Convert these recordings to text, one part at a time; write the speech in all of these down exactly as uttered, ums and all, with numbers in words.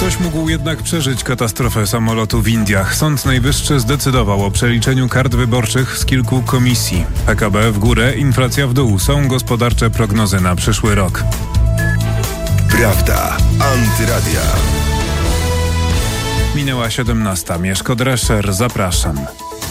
Ktoś mógł jednak przeżyć katastrofę samolotu w Indiach. Sąd Najwyższy zdecydował o przeliczeniu kart wyborczych z kilku komisji. P K B w górę, inflacja w dół. Są gospodarcze prognozy na przyszły rok. Prawda. Antyradia. Minęła siedemnasta. Mieszko Drescher, zapraszam.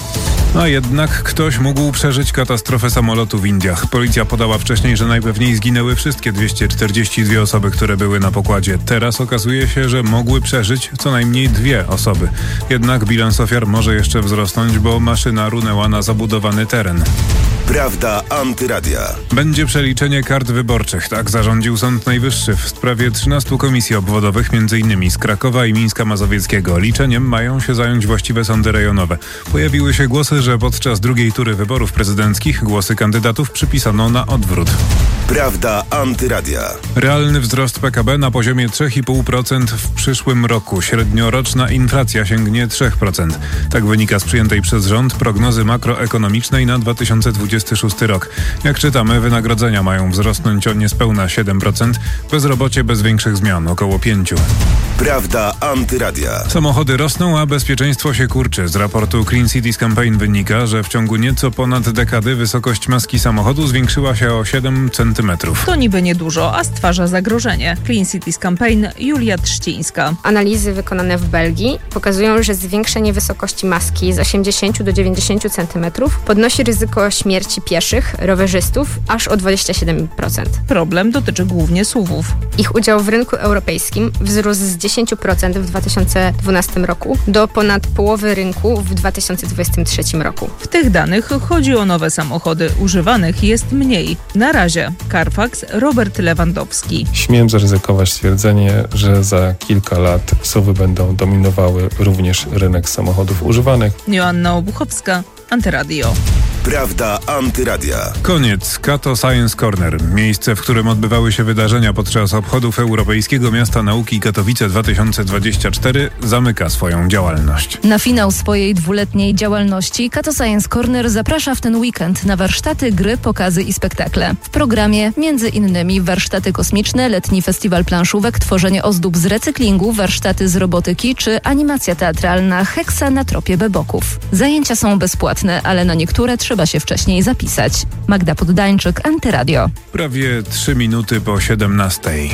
A jednak ktoś mógł przeżyć katastrofę samolotu w Indiach. Policja podała wcześniej, że najpewniej zginęły wszystkie dwieście czterdzieści dwie osoby, które były na pokładzie. Teraz okazuje się, że mogły przeżyć co najmniej dwie osoby. Jednak bilans ofiar może jeszcze wzrosnąć, bo maszyna runęła na zabudowany teren. Prawda Antyradia. Będzie przeliczenie kart wyborczych. Tak zarządził Sąd Najwyższy w sprawie trzynastu komisji obwodowych, między innymi z Krakowa i Mińska Mazowieckiego. Liczeniem mają się zająć właściwe sądy rejonowe. Pojawiły się głosy, że podczas drugiej tury wyborów prezydenckich głosy kandydatów przypisano na odwrót. Prawda Antyradia. Realny wzrost P K B na poziomie trzy i pół procent w przyszłym roku. Średnioroczna inflacja sięgnie trzy procent. Tak wynika z przyjętej przez rząd prognozy makroekonomicznej na dwa tysiące dwudziesty szósty rok. Jak czytamy, wynagrodzenia mają wzrosnąć o niespełna siedem procent, bezrobocie bez większych zmian, około pięć procent. Prawda Antyradia. Samochody rosną, a bezpieczeństwo się kurczy. Z raportu Clean Cities Campaign wynika, że w ciągu nieco ponad dekady wysokość maski samochodu zwiększyła się o siedem centymetrów. To niby niedużo, a stwarza zagrożenie. Clean Cities Campaign, Julia Trzcińska. Analizy wykonane w Belgii pokazują, że zwiększenie wysokości maski z osiemdziesięciu do dziewięćdziesięciu centymetrów podnosi ryzyko śmierci pieszych, rowerzystów aż o dwadzieścia siedem procent. Problem dotyczy głównie S U V-ów. Ich udział w rynku europejskim wzrósł z dziesięć procent w dwa tysiące dwunastym roku do ponad połowy rynku w dwa tysiące dwudziestym trzecim roku. W tych danych chodzi o nowe samochody. Używanych jest mniej. Na razie. Carfax, Robert Lewandowski. Śmiem zaryzykować stwierdzenie, że za kilka lat S U V-y będą dominowały również rynek samochodów używanych. Joanna Obuchowska, Antyradio. Prawda Antyradia. Koniec. Kato Science Corner. Miejsce, w którym odbywały się wydarzenia podczas obchodów Europejskiego Miasta Nauki Katowice dwa tysiące dwudziesty czwarty, zamyka swoją działalność. Na finał swojej dwuletniej działalności Kato Science Corner zaprasza w ten weekend na warsztaty, gry, pokazy i spektakle. W programie między innymi warsztaty kosmiczne, letni festiwal planszówek, tworzenie ozdób z recyklingu, warsztaty z robotyki czy animacja teatralna Heksa na tropie beboków. Zajęcia są bezpłatne, ale na niektóre trzeba się wcześniej zapisać. Magda Poddańczyk, Antyradio. Prawie trzy minuty po siedemnastej.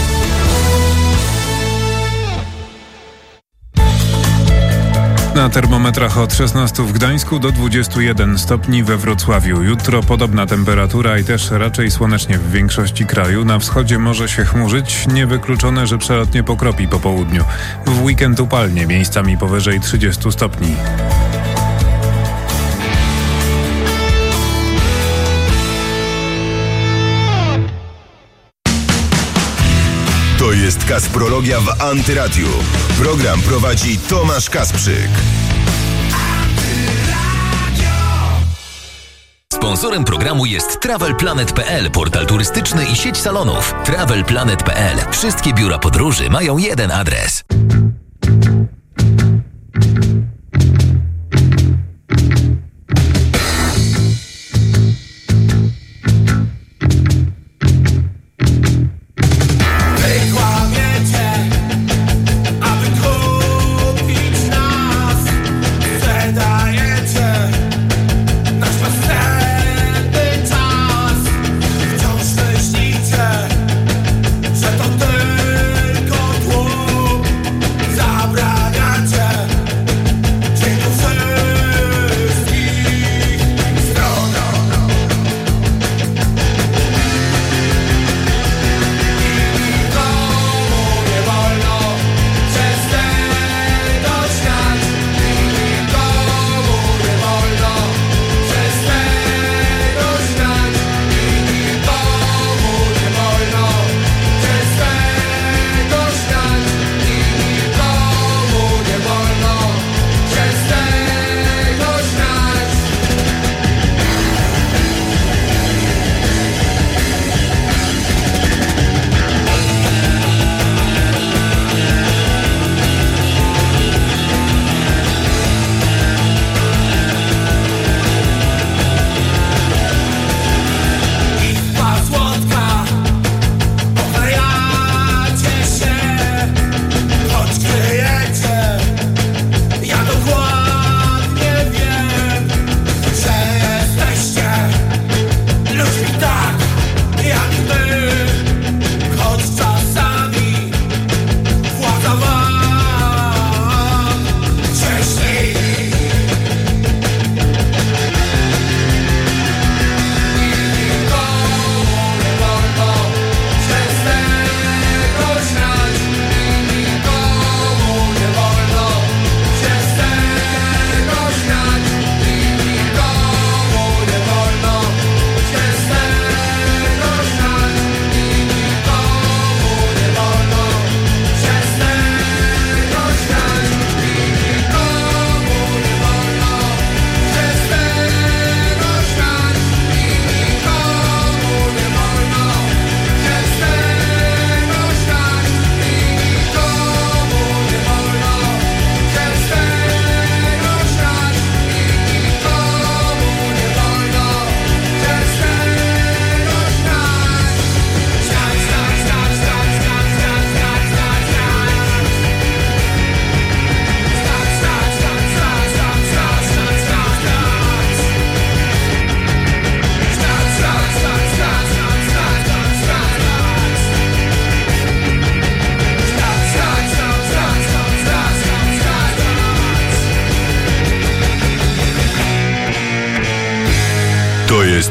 Na termometrach od szesnastu w Gdańsku do dwudziestu jeden stopni we Wrocławiu. Jutro podobna temperatura i też raczej słonecznie w większości kraju. Na wschodzie może się chmurzyć, niewykluczone, że przelotnie pokropi po południu. W weekend upalnie, miejscami powyżej trzydziestu stopni. To jest Kasprologia w Antyradiu. Program prowadzi Tomasz Kasprzyk. Sponsorem programu jest Travel Planet kropka p l, portal turystyczny i sieć salonów. Travel Planet kropka p l. Wszystkie biura podróży mają jeden adres.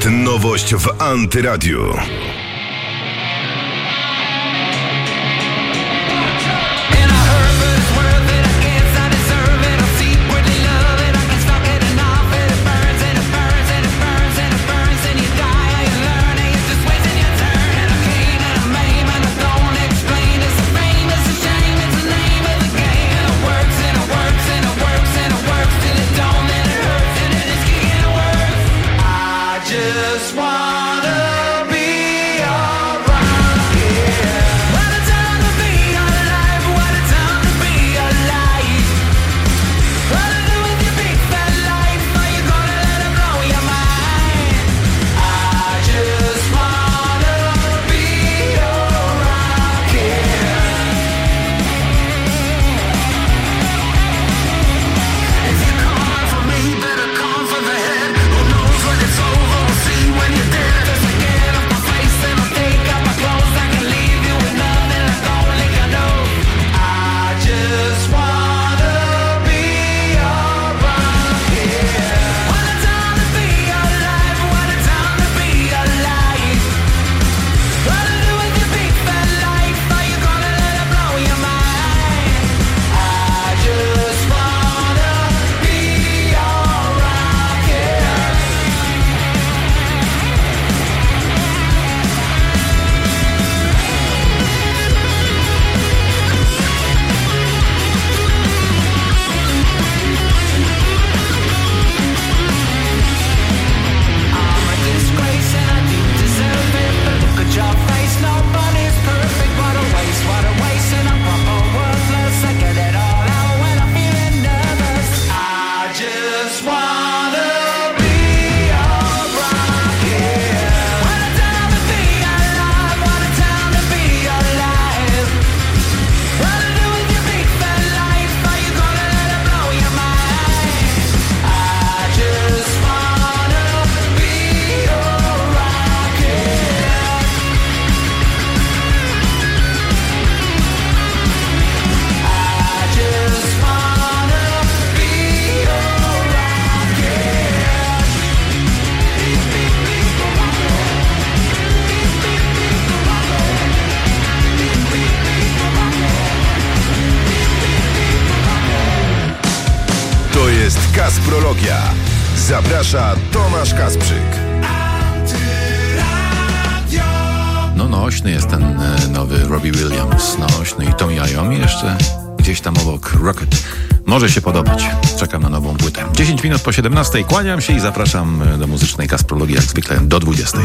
jest nowość w Antyradiu. Just wanna be Kasprologia. Zaprasza Tomasz Kasprzyk. No nośny jest ten e, nowy Robbie Williams. Nośny i Tony Iommi jeszcze gdzieś tam obok Rocket. Może się podobać. Czekam na nową płytę. dziesięć minut po siedemnastej. Kłaniam się i zapraszam do muzycznej Kasprologii jak zwykle do dwudziestej.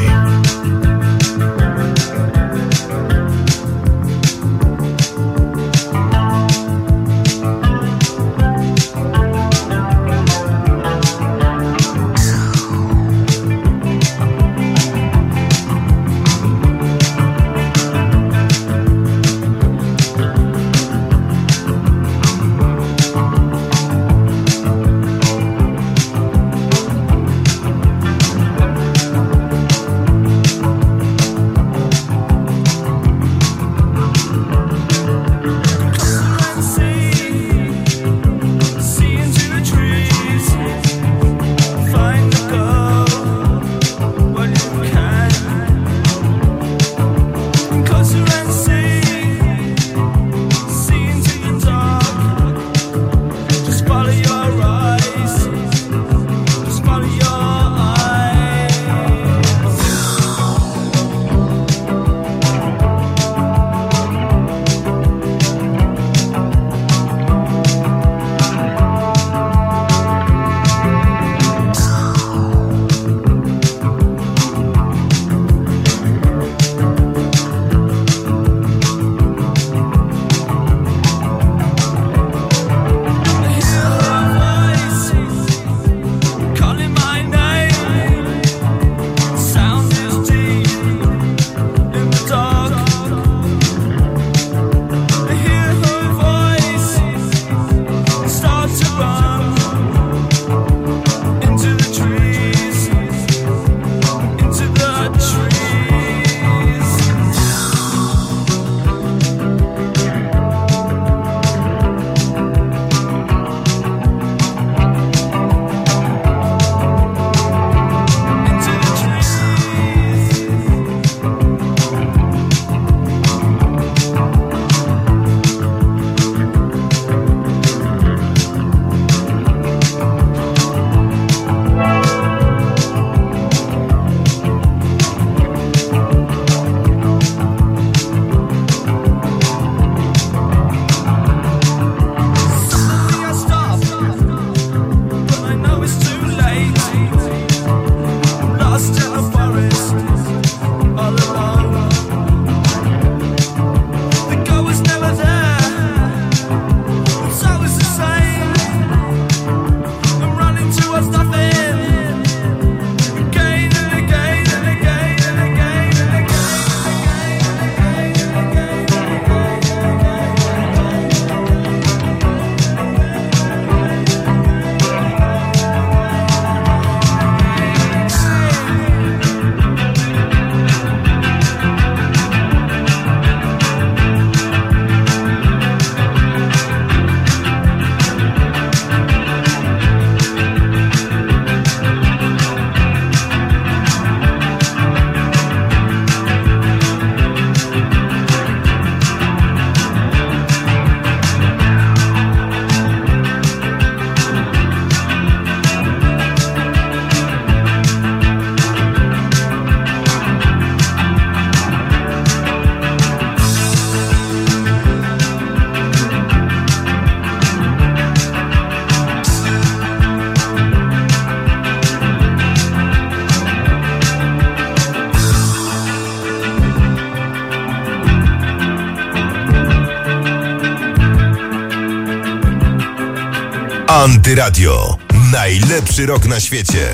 Antyradio. Najlepszy rok na świecie.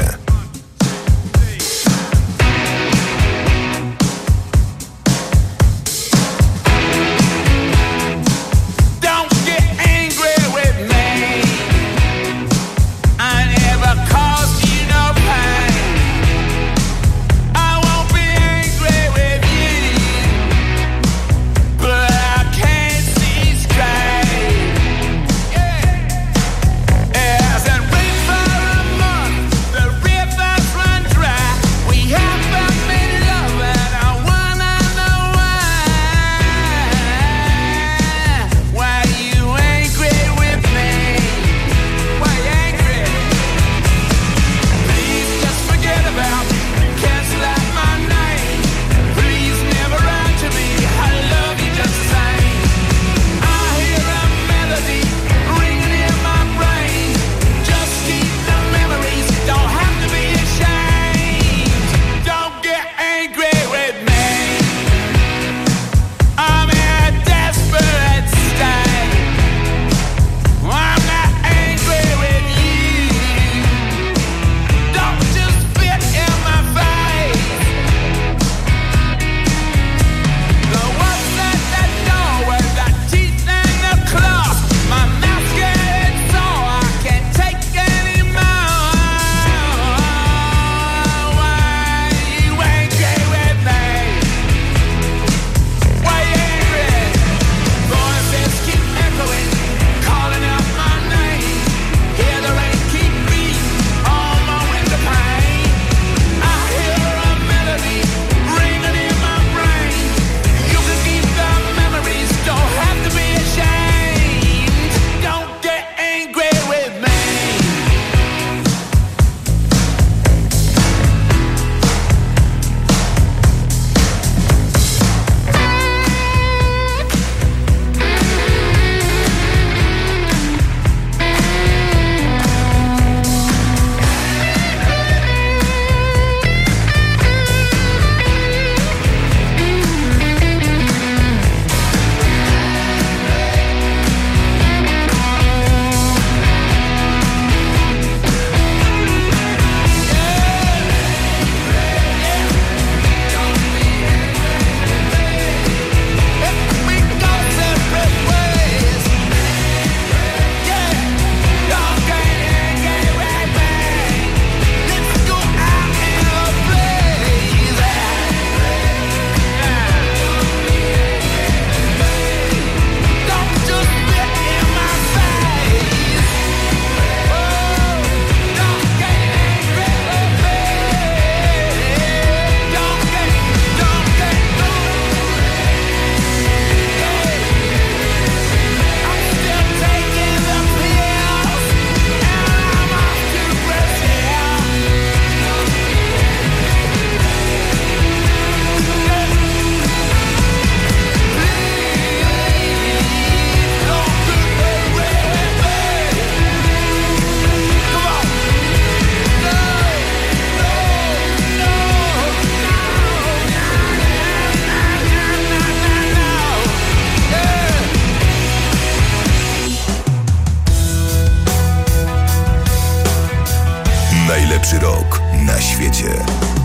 Najlepszy rok na świecie.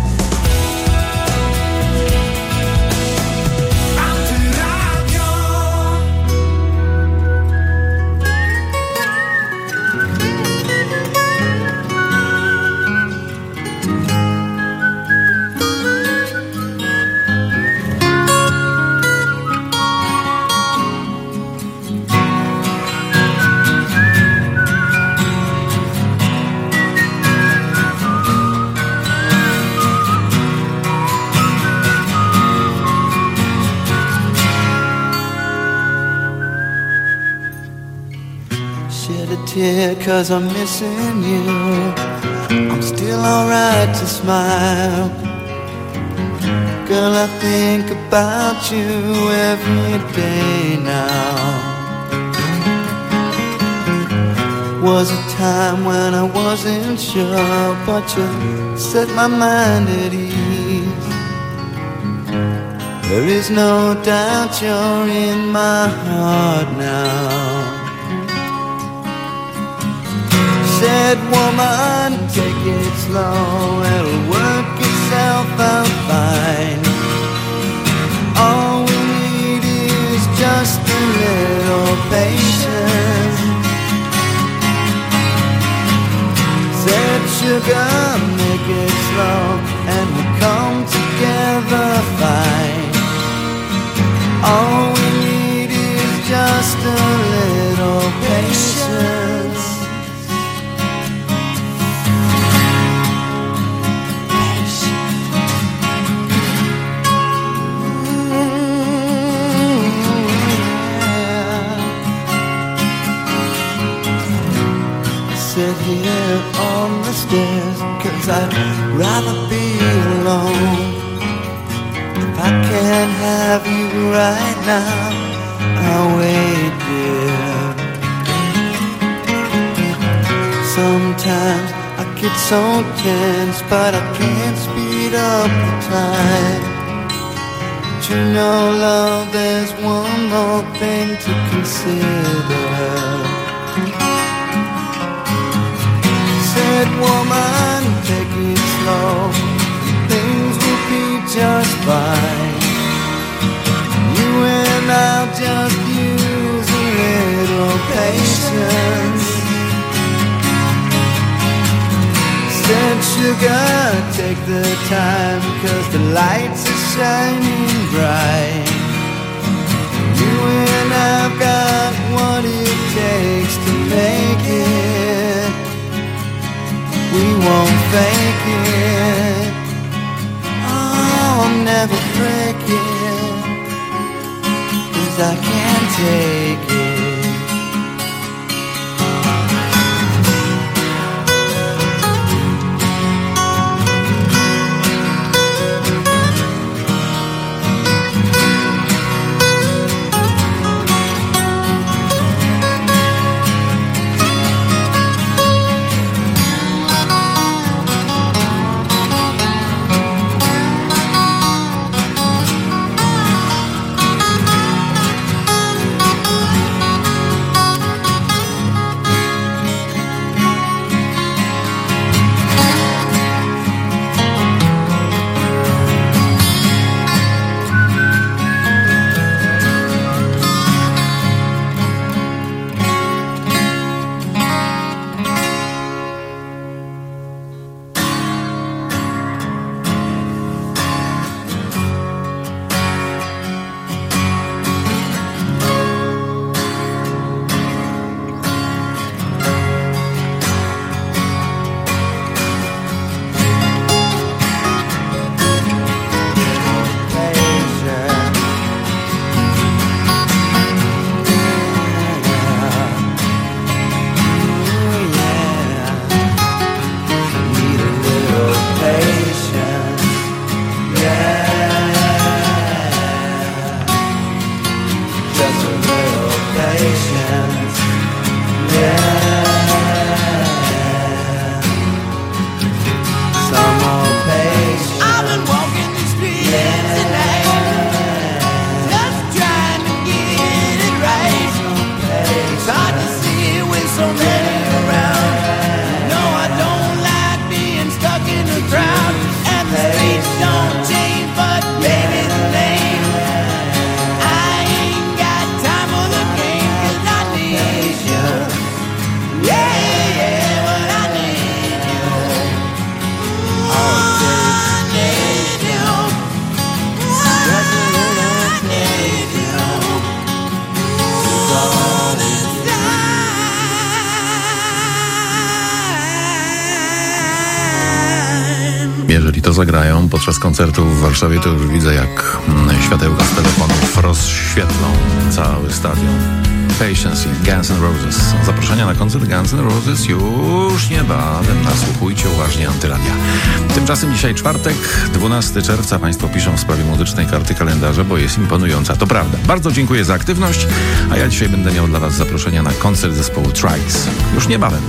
Cause I'm missing you, I'm still alright to smile. Girl, I think about you every day now. Was a time when I wasn't sure, but you set my mind at ease. There is no doubt you're in my heart now. slow, it'll work itself out fine. All we need is just a little patience. Said sugar, make it slow, and we'll come together fine. All we need is just a little patience. Sit here on the stairs, 'cause I'd rather be alone. If I can't have you right now, I'll wait, dear. Sometimes I get so tense, but I can't speed up the time. But you know, love, there's one more thing to consider. Said, woman, take it slow, things will be just fine. You and I'll just use a little patience. Said, sugar, take the time, 'cause the lights are shining bright. You and I've got what it takes to make it. We won't fake it. Oh, I'll never break it, 'cause I can't take it. Jeżeli to zagrają podczas koncertu w Warszawie, to już widzę, jak światełka z telefonów rozświetlą cały stadion. Patience i Guns N' Roses. Zaproszenia na koncert Guns N' Roses już niebawem. Nasłuchujcie uważnie Antyradia. Tymczasem dzisiaj czwartek, dwunastego czerwca. Państwo piszą w sprawie muzycznej karty kalendarza, bo jest imponująca. To prawda. Bardzo dziękuję za aktywność, a ja dzisiaj będę miał dla Was zaproszenia na koncert zespołu Trikes. Już niebawem.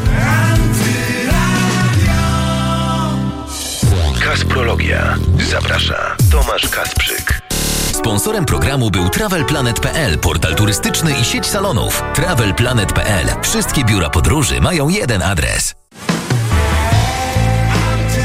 Kasprologia. Zaprasza Tomasz Kasprzyk. Sponsorem programu był Travel Planet kropka p l, portal turystyczny i sieć salonów. Travel Planet kropka p l. Wszystkie biura podróży mają jeden adres.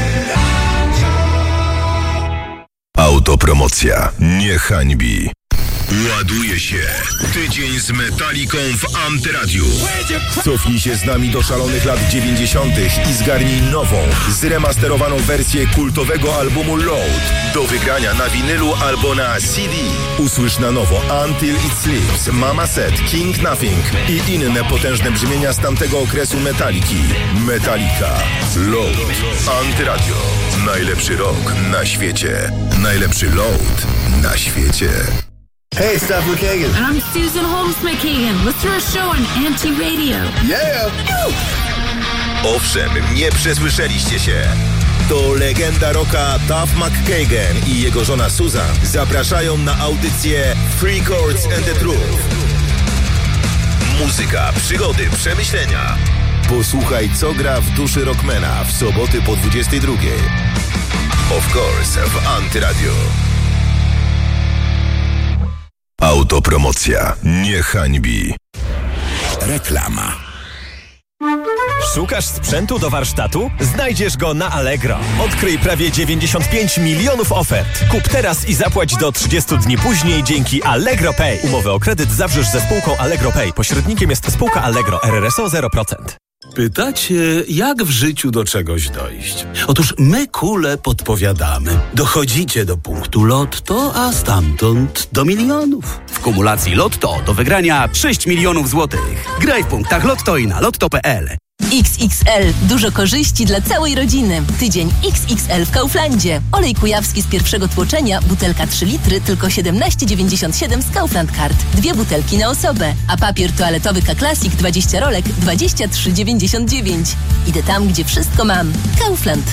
Autopromocja nie hańbi. Ładuje się tydzień z Metaliką w Antyradiu. Cofnij się z nami do szalonych lat dziewięćdziesiątych i zgarnij nową, zremasterowaną wersję kultowego albumu Load. Do wygrania na winylu albo na C D. Usłysz na nowo Until It Sleeps, Mama Said, King Nothing i inne potężne brzmienia z tamtego okresu Metaliki. Metallica. Load. Antyradio. Najlepszy rock na świecie. Najlepszy load na świecie. Hey, it's Duff McKagan. And I'm Susan Holmes McKagan. Let's throw a show on Anti-Radio. Yeah! Owszem, nie przesłyszeliście się. To legenda rocka Duff McKagan i jego żona Susan zapraszają na audycję Three Chords and the Truth. Muzyka, przygody, przemyślenia. Posłuchaj, co gra w duszy rockmana w soboty po dwudziestej drugiej. Of course, w Antyradio. Autopromocja nie hańbi. Reklama. Szukasz sprzętu do warsztatu? Znajdziesz go na Allegro. Odkryj prawie dziewięćdziesiąt pięć milionów ofert. Kup teraz i zapłać do trzydziestu dni później dzięki Allegro Pay. Umowę o kredyt zawrzesz ze spółką Allegro Pay. Pośrednikiem jest spółka Allegro, R R S O zero procent. Pytacie, jak w życiu do czegoś dojść? Otóż my, kule, podpowiadamy. Dochodzicie do punktu Lotto, a stamtąd do milionów. W kumulacji Lotto do wygrania sześć milionów złotych. Graj w punktach Lotto i na lotto kropka p l. X X L. Dużo korzyści dla całej rodziny. Tydzień X X L w Kauflandzie. Olej kujawski z pierwszego tłoczenia, butelka trzy litry, tylko siedemnaście dziewięćdziesiąt siedem z Kaufland Card. Dwie butelki na osobę. A papier toaletowy K-Classic dwadzieścia rolek, dwadzieścia trzy dziewięćdziesiąt dziewięć. Idę tam, gdzie wszystko mam. Kaufland.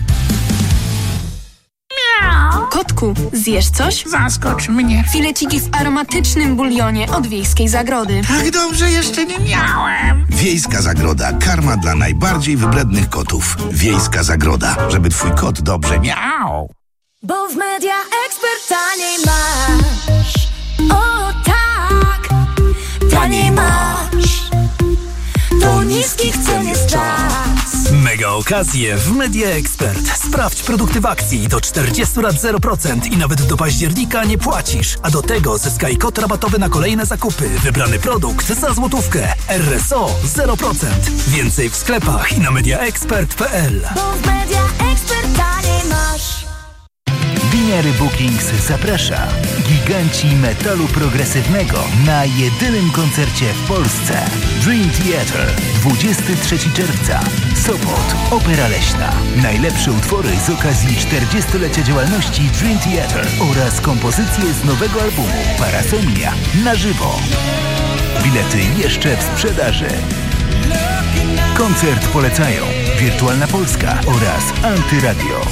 Kotku, zjesz coś? Zaskocz mnie. Fileciki w aromatycznym bulionie od Wiejskiej Zagrody. Tak dobrze jeszcze nie miałem. Wiejska Zagroda. Karma dla najbardziej wybrednych kotów. Wiejska Zagroda. Żeby twój kot dobrze miał. Bo w Media Expert taniej masz. O tak, taniej masz. Do niskich cen jest czas. Mega okazje w Media Expert. Sprawdź produkty w akcji do czterdziestu lat zero procent i nawet do października nie płacisz. A do tego zyskaj kod rabatowy na kolejne zakupy. Wybrany produkt za złotówkę. R R S O zero procent. Więcej w sklepach i na mediaexpert kropka p l. Bo w Media Expert taniej masz. Winery Bookings zaprasza giganci metalu progresywnego na jedynym koncercie w Polsce. Dream Theater, dwudziestego trzeciego czerwca. Sopot, Opera Leśna. Najlepsze utwory z okazji czterdziestolecia działalności Dream Theater oraz kompozycje z nowego albumu Parasomnia na żywo. Bilety jeszcze w sprzedaży. Koncert polecają Wirtualna Polska oraz Antyradio.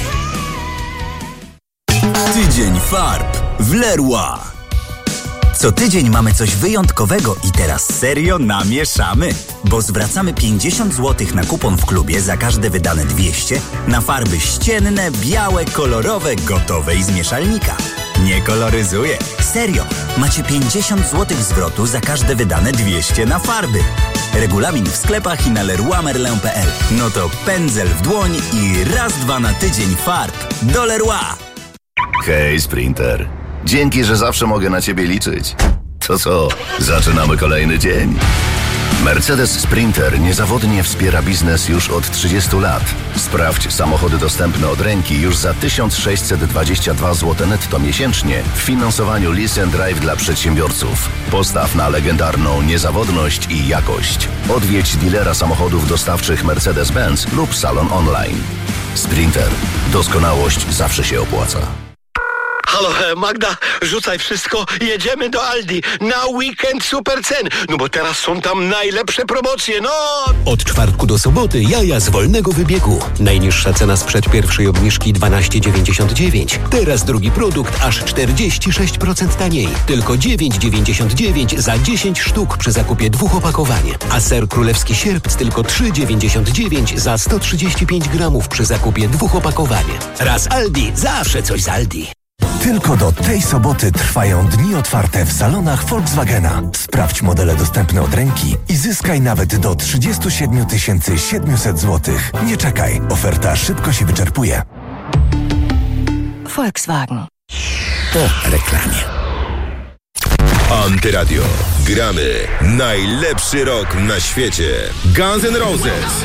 Tydzień farb w Leroy. Co tydzień mamy coś wyjątkowego i teraz serio namieszamy. Bo zwracamy pięćdziesiąt złotych na kupon w klubie za każde wydane dwieście na farby ścienne, białe, kolorowe, gotowe i z mieszalnika. Nie koloryzuję. Serio. Macie pięćdziesiąt złotych zwrotu za każde wydane dwieście na farby. Regulamin w sklepach i na leroy merlin kropka p l. No to pędzel w dłoń i raz, dwa na tydzień farb do Leroy. Hej, Sprinter. Dzięki, że zawsze mogę na ciebie liczyć. To co, zaczynamy kolejny dzień? Mercedes Sprinter niezawodnie wspiera biznes już od trzydziestu lat. Sprawdź samochody dostępne od ręki już za tysiąc sześćset dwadzieścia dwa złote netto miesięcznie w finansowaniu Lease and Drive dla przedsiębiorców. Postaw na legendarną niezawodność i jakość. Odwiedź dealera samochodów dostawczych Mercedes-Benz lub salon online. Sprinter. Doskonałość zawsze się opłaca. Halo, Magda, rzucaj wszystko, jedziemy do Aldi na weekend super cen, no bo teraz są tam najlepsze promocje, no! Od czwartku do soboty jaja z wolnego wybiegu. Najniższa cena sprzed pierwszej obniżki dwanaście dziewięćdziesiąt dziewięć. Teraz drugi produkt aż czterdzieści sześć procent taniej. Tylko dziewięć dziewięćdziesiąt dziewięć za dziesięć sztuk przy zakupie dwóch opakowań. A ser królewski sierp tylko trzy dziewięćdziesiąt dziewięć za sto trzydzieści pięć gramów przy zakupie dwóch opakowań. Raz Aldi, zawsze coś z Aldi. Tylko do tej soboty trwają dni otwarte w salonach Volkswagena. Sprawdź modele dostępne od ręki i zyskaj nawet do trzydzieści siedem tysięcy siedemset złotych. Nie czekaj, oferta szybko się wyczerpuje. Volkswagen. Po reklamie. Antyradio. Gramy najlepszy rok na świecie. Guns N' Roses,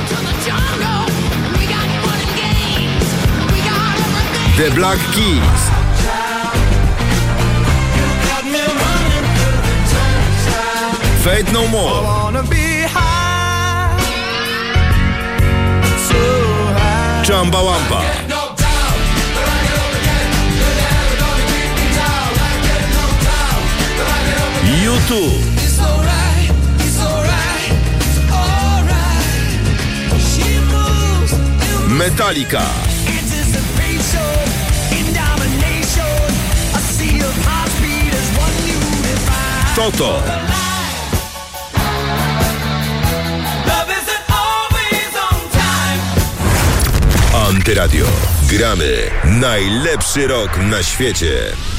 The Black Keys, Faith No More, Chumbawamba, U two, Metallica, Toto, Antyradio. Gramy najlepszy rok na świecie.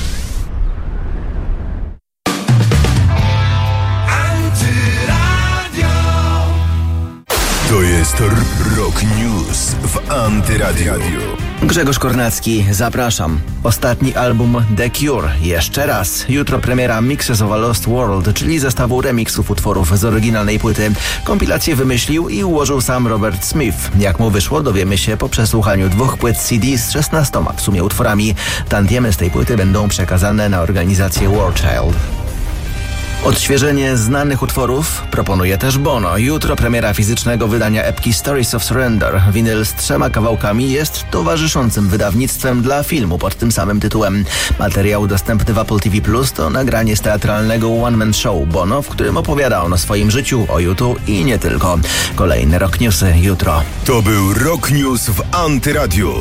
To jest Rock News w Antyradiu. Grzegorz Kornacki, zapraszam. Ostatni album The Cure. Jeszcze raz. Jutro premiera Mixes of a Lost World, czyli zestawu remixów utworów z oryginalnej płyty. Kompilację wymyślił i ułożył sam Robert Smith. Jak mu wyszło, dowiemy się po przesłuchaniu dwóch płyt C D z szesnastoma w sumie utworami. Tantiemy z tej płyty będą przekazane na organizację War Child. Odświeżenie znanych utworów proponuje też Bono. Jutro premiera fizycznego wydania epki Stories of Surrender. Winyl z trzema kawałkami jest towarzyszącym wydawnictwem dla filmu pod tym samym tytułem. Materiał dostępny w Apple T V Plus to nagranie z teatralnego one-man show Bono, w którym opowiada on o swoim życiu, o U two i nie tylko. Kolejne Rock Newsy jutro. To był Rock News w Antyradiu.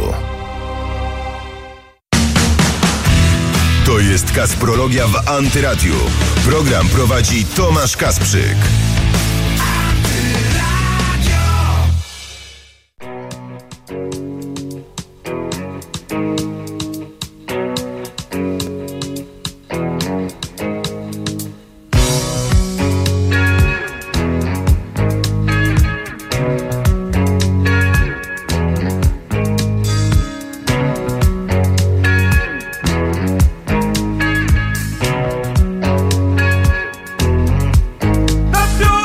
To jest Kasprologia w Antyradiu. Program prowadzi Tomasz Kasprzyk. Let's do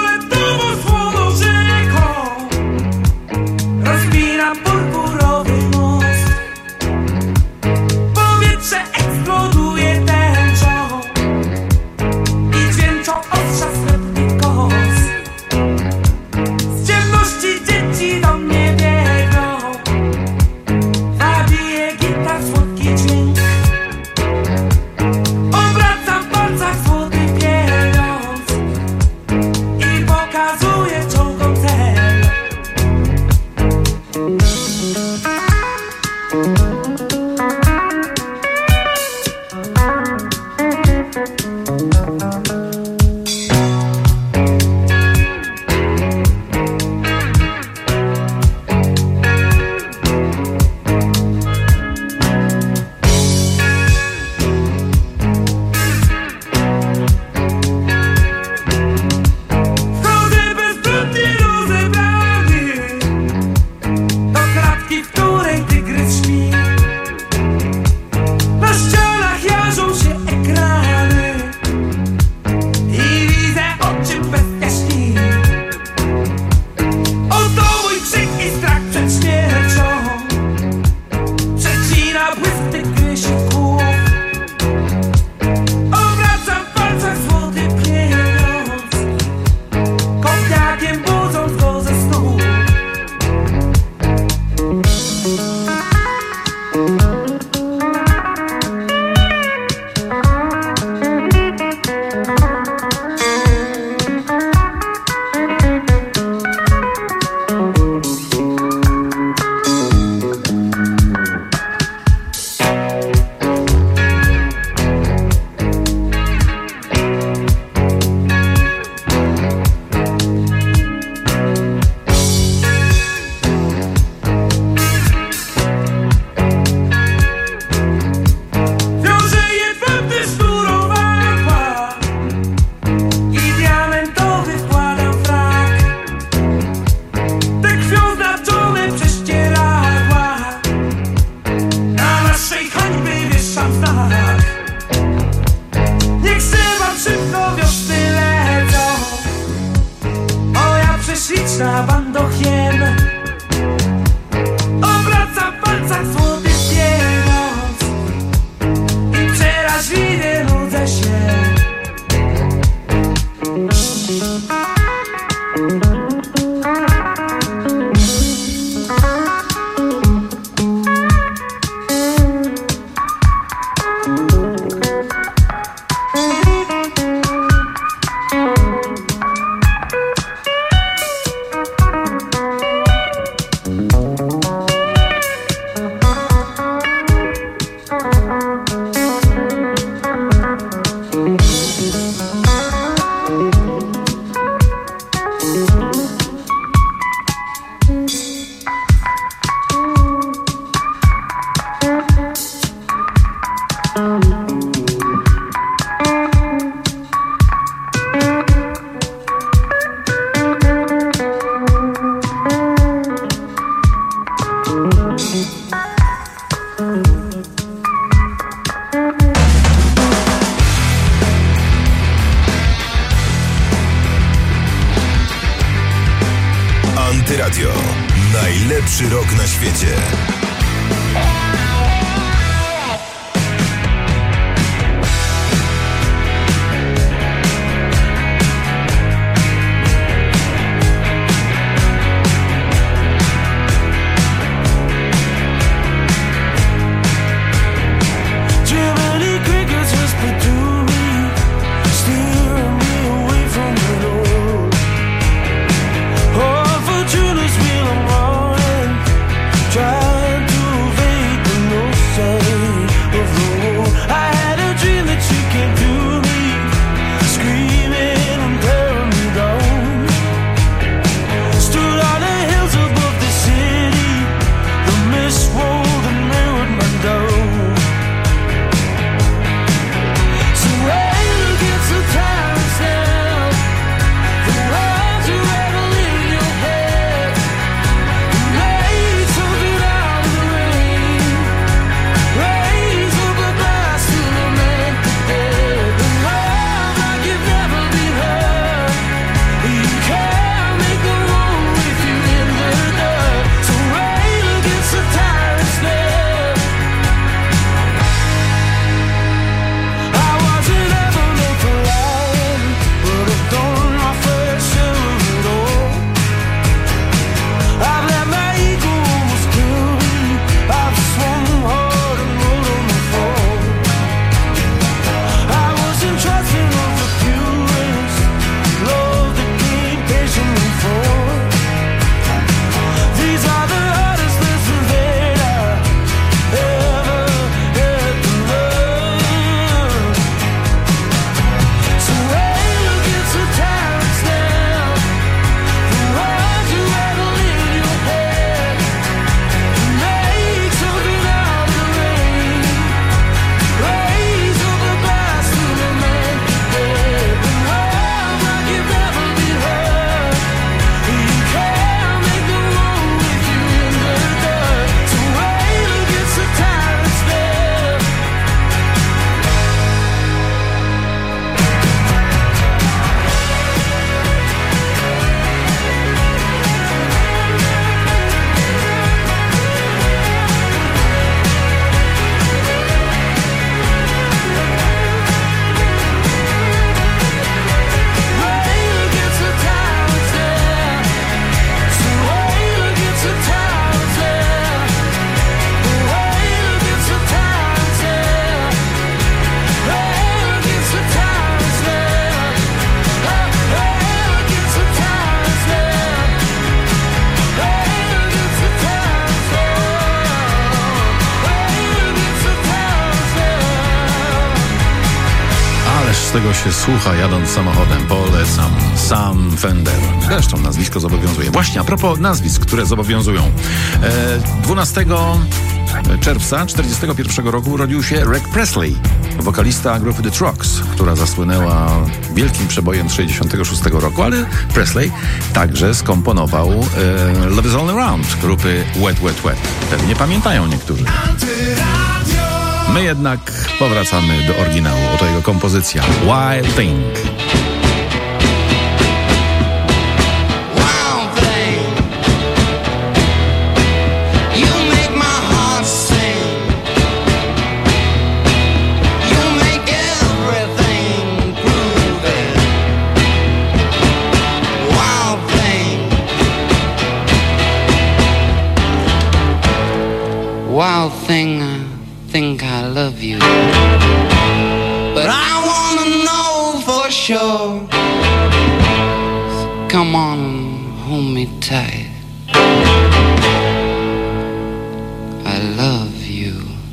świąteczna bandochem obraca w palcach złoty pieniądz i przeraźliwie nudzę się. Antyradio. Najlepszy rok na świecie. Tego się słucha jadąc samochodem. Polecam. Sam Fender. Zresztą nazwisko zobowiązuje. Właśnie, a propos nazwisk, które zobowiązują. E, dwunastego czerwca czterdziestego pierwszego roku urodził się Rick Presley, wokalista grupy The Trucks, która zasłynęła wielkim przebojem z sześćdziesiątego szóstego roku, ale Presley także skomponował e, Love Is All Around grupy Wet Wet Wet. Pewnie pamiętają niektórzy. My jednak powracamy do oryginału. Oto jego kompozycja Wild Thing. Wild thing. Wild thing, I think I love you, but I wanna know for sure. Come on and hold me tight. I love you.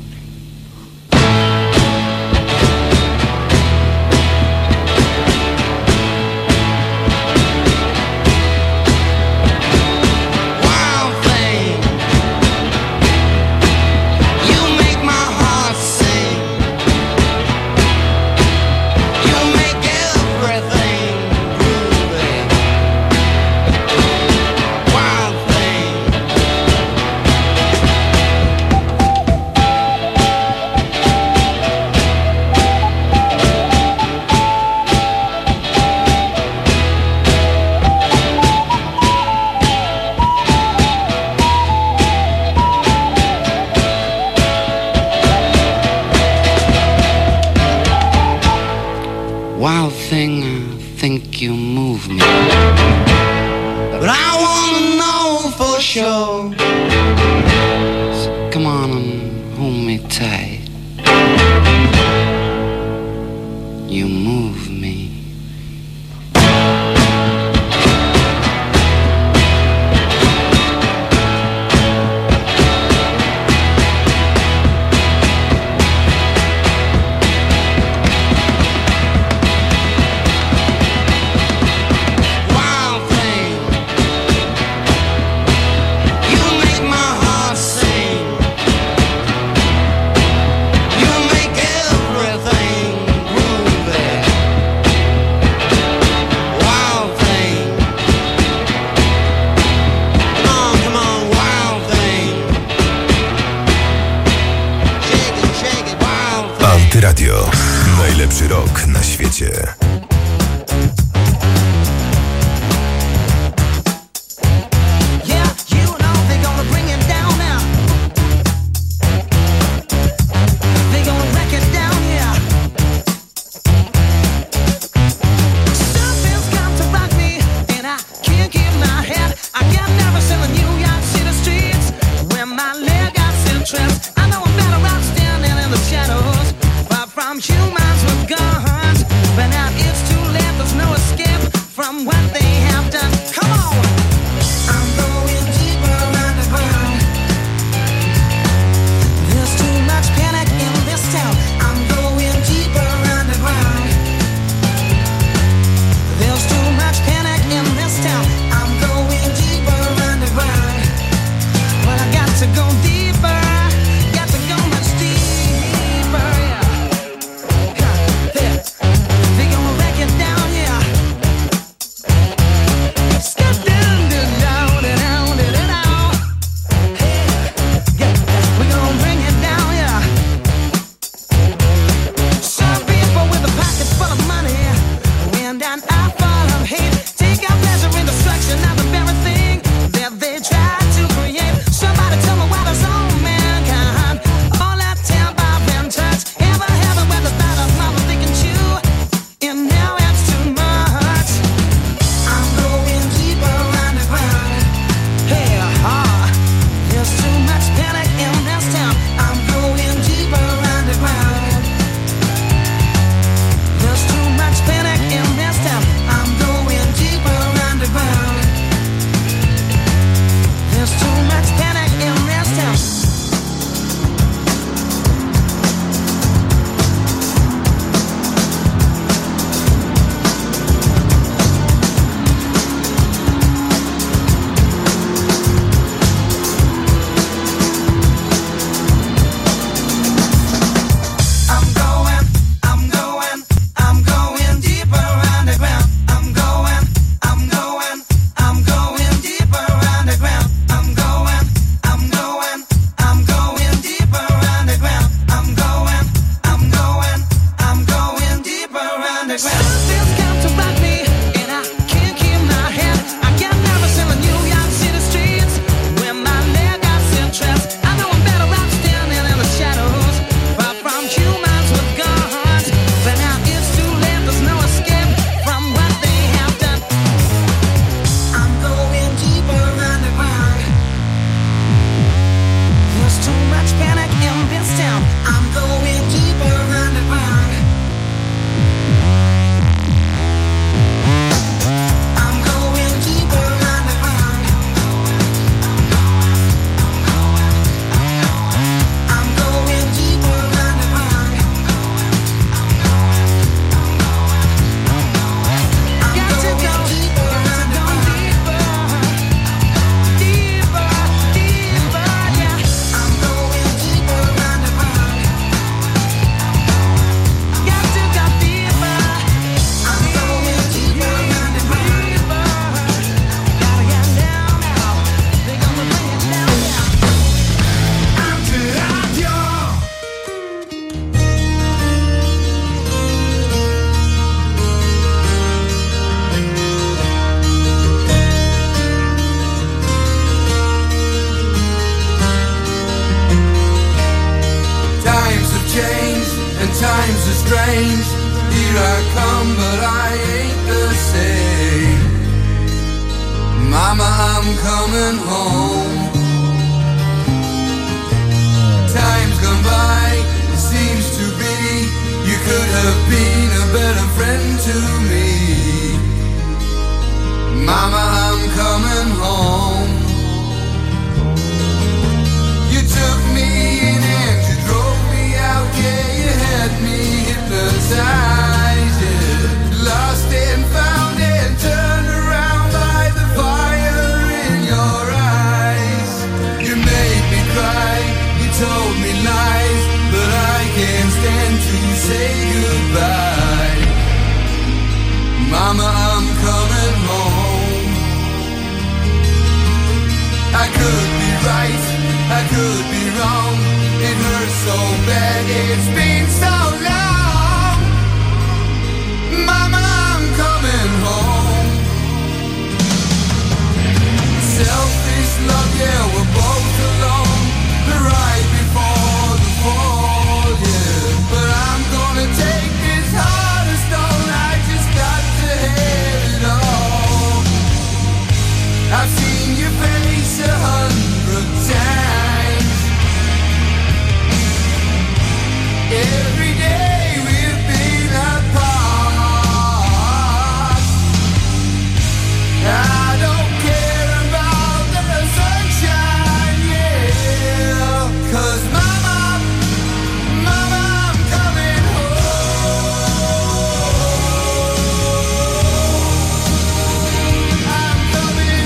Wild thing, I think you move me, but I wanna know for sure. So come on and hold me tight. You move me. Radio. Najlepszy rok na świecie. Humans with guns, but now changed. Here I come, but I ain't the same. Mama, I'm coming home. Time's gone by, it seems to be you could have been a better friend to me. Mama, I'm coming home. You took me in and you drove me out, yeah, you had me hypnotized, yeah. Lost and found and turned around by the fire in your eyes. You made me cry, you told me lies, but I can't stand to say goodbye. Mama, I'm coming home. I could be right, I could be wrong. It hurts so bad, it's been so long. Mama, I'm coming home. Selfish love, yeah, we're both alone. The right before the fall, yeah. But I'm gonna take this heart of stone. I just got to have it all. I've seen your face a hundred times. Every day we've been apart. I don't care about the sunshine, yeah. 'Cause mama, mama, I'm coming home. I'm coming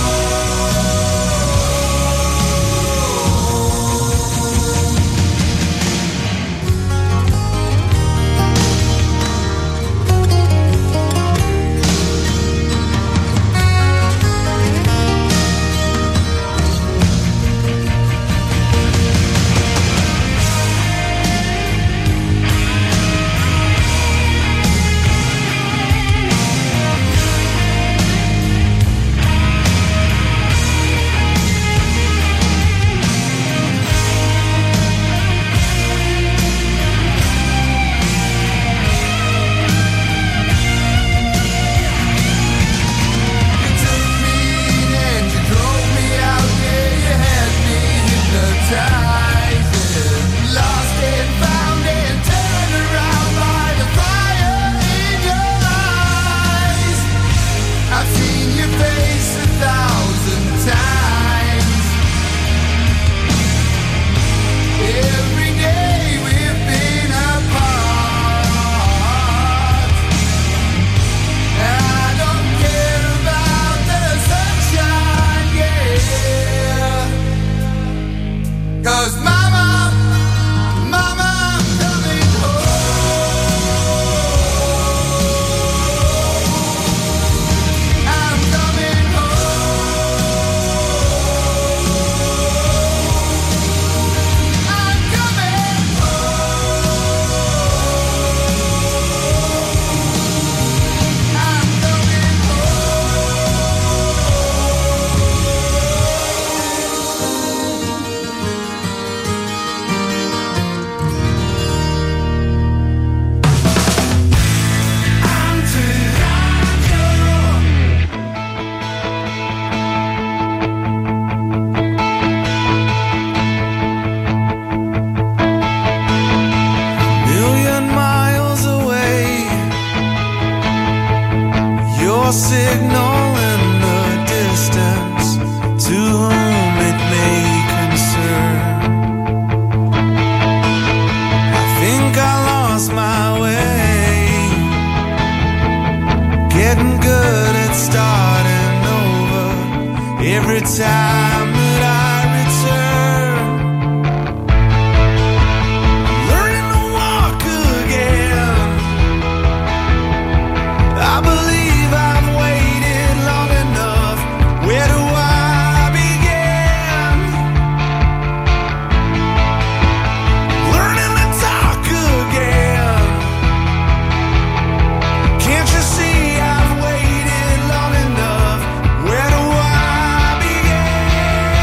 signal in the distance to whom it may concern. I think I lost my way, getting good at starting over every time that I return. Learning to walk again. I believe I've waited long enough. Where do I begin? Learning to talk again. Can't you see I've waited long enough? Where do I begin?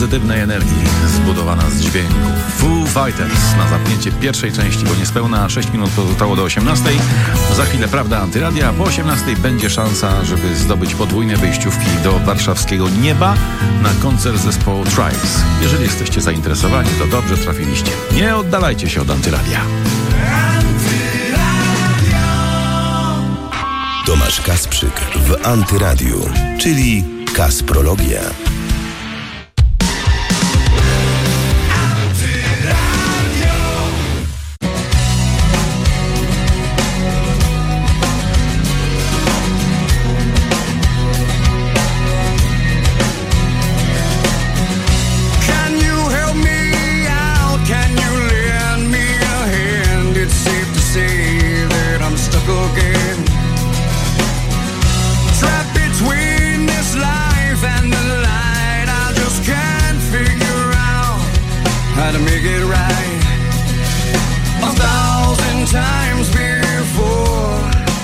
pozytywnej energii, zbudowana z dźwięku. Foo Fighters na zamknięcie pierwszej części, bo niespełna sześć minut pozostało do osiemnastej. Za chwilę Prawda Antyradia, a po osiemnastej będzie szansa, żeby zdobyć podwójne wejściówki do warszawskiego nieba na koncert zespołu Tribes. Jeżeli jesteście zainteresowani, to dobrze trafiliście. Nie oddalajcie się od Antyradia. Tomasz Kasprzyk w Antyradiu, czyli Kasprologia. To make it right a thousand times before.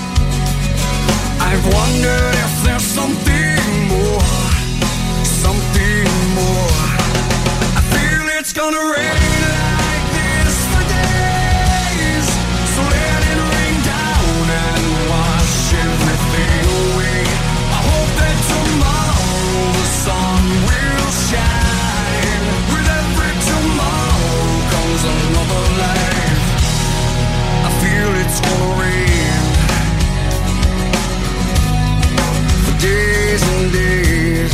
I've wondered if there's something more, something more. I feel it's gonna rain like this for days, so let it rain down and wash everything away. I hope that tomorrow the sun will shine with every tomorrow comes another life. I feel it's gonna rain for days and days.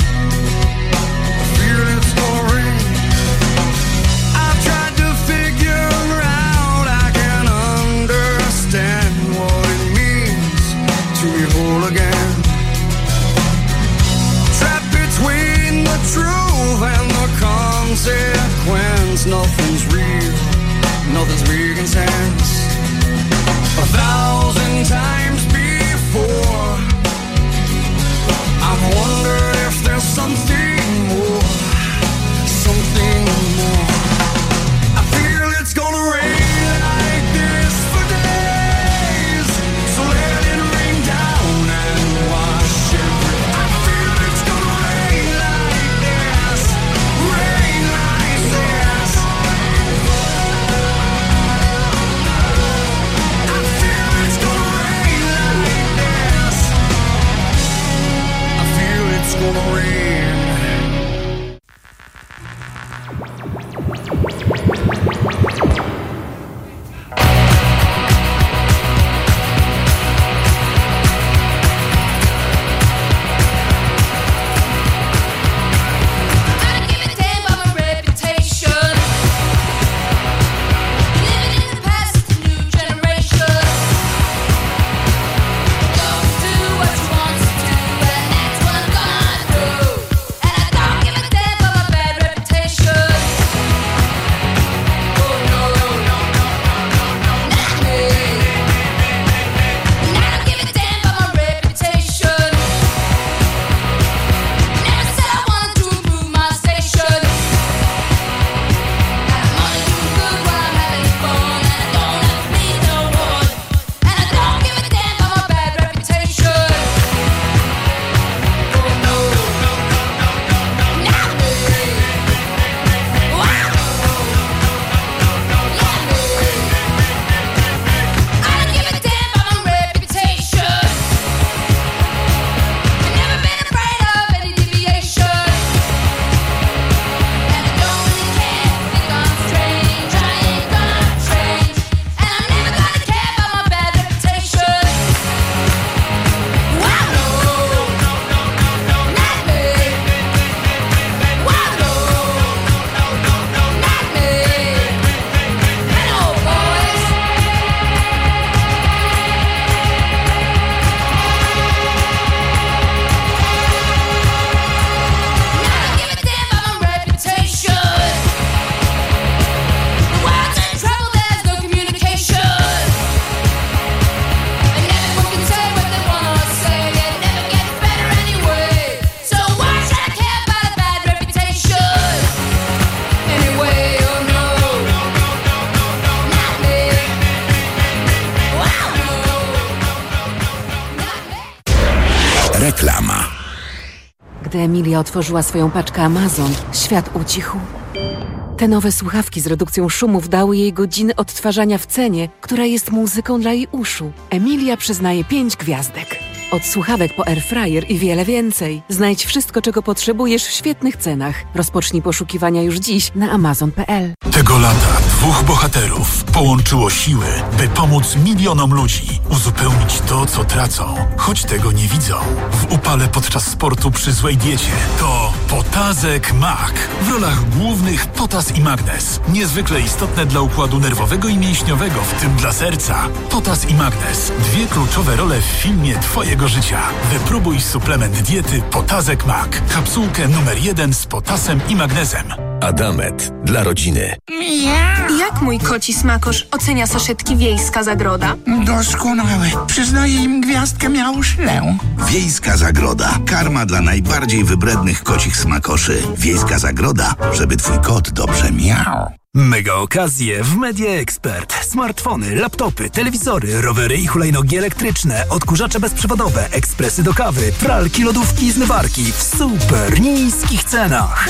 I feel it's gonna rain. I've tried to figure out, I can understand what it means to be whole again. Trapped between the truth and the consequence. Nothing's real, nothing's making sense. A thousand times before, I've wondered if there's something more, something more. I feel it's gonna rain like this for days, so let it rain down and wash everything. I feel it's gonna rain like this, rain like this. Gdy Emilia otworzyła swoją paczkę Amazon, świat ucichł. Te nowe słuchawki z redukcją szumów dały jej godziny odtwarzania w cenie, która jest muzyką dla jej uszu. Emilia przyznaje pięć gwiazdek. Od słuchawek po airfryer i wiele więcej. Znajdź wszystko, czego potrzebujesz w świetnych cenach. Rozpocznij poszukiwania już dziś na amazon kropka p l. Tego lata dwóch bohaterów połączyło siły, by pomóc milionom ludzi uzupełnić to, co tracą, choć tego nie widzą. W upale podczas sportu przy złej diecie to Potazek Mak. W rolach głównych Potas i Magnes. Niezwykle istotne dla układu nerwowego i mięśniowego, w tym dla serca. Potas i Magnes. Dwie kluczowe role w filmie Twojego życia. Wypróbuj suplement diety Potazek Mak. Kapsułkę numer jeden z potasem i magnezem. Adamet dla rodziny. Jak mój koci smakosz ocenia saszetki Wiejska Zagroda? Doskonały. Przyznaję im gwiazdkę miałszlę. Wiejska Zagroda. Karma dla najbardziej wybrednych kocich smakoszy. Wiejska Zagroda, żeby twój kot dobrze miał. Mega okazje w Media Expert. Smartfony, laptopy, telewizory, rowery i hulajnogi elektryczne, odkurzacze bezprzewodowe, ekspresy do kawy, pralki, lodówki i zmywarki w super niskich cenach.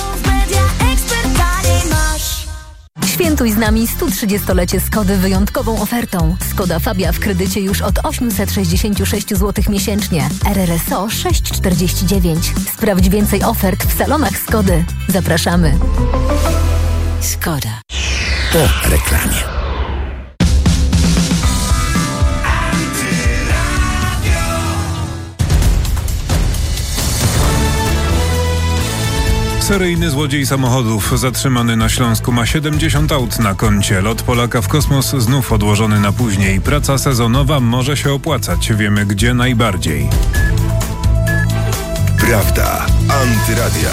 Świętuj z nami sto trzydziestolecie Skody wyjątkową ofertą. Skoda Fabia w kredycie już od osiemset sześćdziesiąt sześć złotych miesięcznie. R R S O sześć przecinek czterdzieści dziewięć. Sprawdź więcej ofert w salonach Skody. Zapraszamy. Skoda. Po reklamie. Seryjny złodziej samochodów zatrzymany na Śląsku ma siedemdziesiąt aut na koncie. Lot Polaka w kosmos znów odłożony na później. Praca sezonowa może się opłacać. Wiemy gdzie najbardziej. Prawda Antyradia.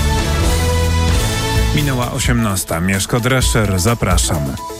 Minęła osiemnasta. Mieszko Drescher, zapraszam.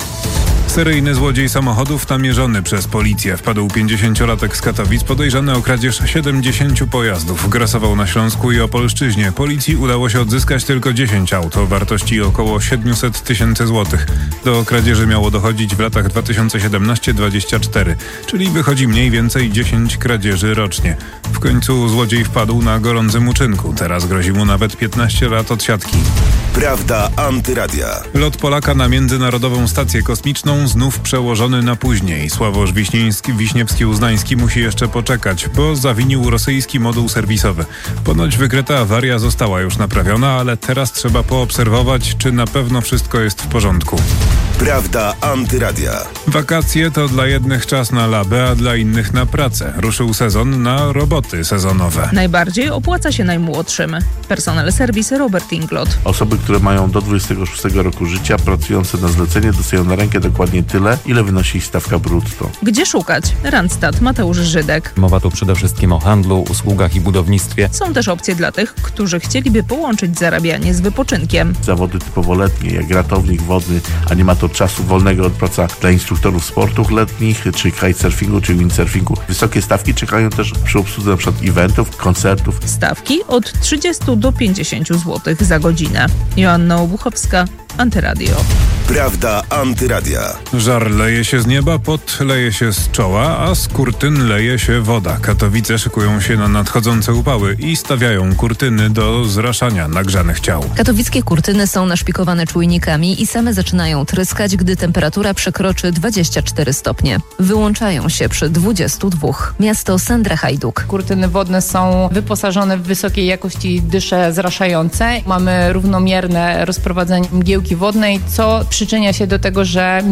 Seryjny złodziej samochodów namierzony przez policję. Wpadł pięćdziesięciolatek z Katowic podejrzany o kradzież siedemdziesięciu pojazdów. Grasował na Śląsku i Opolszczyźnie. Policji udało się odzyskać tylko dziesięć aut o wartości około siedemset tysięcy złotych. Do kradzieży miało dochodzić w latach dwa tysiące siedemnaście dwadzieścia cztery, czyli wychodzi mniej więcej dziesięć kradzieży rocznie. W końcu złodziej wpadł na gorącym uczynku. Teraz grozi mu nawet piętnaście lat odsiadki. Prawda Antyradia. Lot Polaka na Międzynarodową Stację Kosmiczną znów przełożony na później. Sławosz Wiśniewski-Uznański musi jeszcze poczekać, bo zawinił rosyjski moduł serwisowy. Ponoć wykryta awaria została już naprawiona, ale teraz trzeba poobserwować, czy na pewno wszystko jest w porządku. Prawda Antyradia. Wakacje to dla jednych czas na labę, a dla innych na pracę. Ruszył sezon na roboty sezonowe. Najbardziej opłaca się najmłodszym. Personel serwis Robert Inglot. Osoby, które mają do dwudziestego szóstego roku życia, pracujące na zlecenie, dostają na rękę dokładnie tyle, ile wynosi ich stawka brutto. Gdzie szukać? Randstad, Mateusz Żydek. Mowa tu przede wszystkim o handlu, usługach i budownictwie. Są też opcje dla tych, którzy chcieliby połączyć zarabianie z wypoczynkiem. Zawody typowo letnie, jak ratownik wodny, animator czasu wolnego od pracy dla instruktorów sportów letnich, czy kitesurfingu, czy windsurfingu. Wysokie stawki czekają też przy obsłudze na przykład eventów, koncertów. Stawki od trzydziestu do pięćdziesięciu złotych za godzinę. Joanna Obuchowska, Antyradio. Prawda Antyradia. Żar leje się z nieba, pot leje się z czoła, a z kurtyn leje się woda. Katowice szykują się na nadchodzące upały i stawiają kurtyny do zraszania nagrzanych ciał. Katowickie kurtyny są naszpikowane czujnikami i same zaczynają tryskać, gdy temperatura przekroczy dwadzieścia cztery stopnie. Wyłączają się przy dwudziestu dwóch. Miasto Sandra Hajduk. Kurtyny wodne są wyposażone w wysokiej jakości dysze zraszające. Mamy równomierne rozprowadzenie mgiełki wodnej, co przyczynia się do tego, że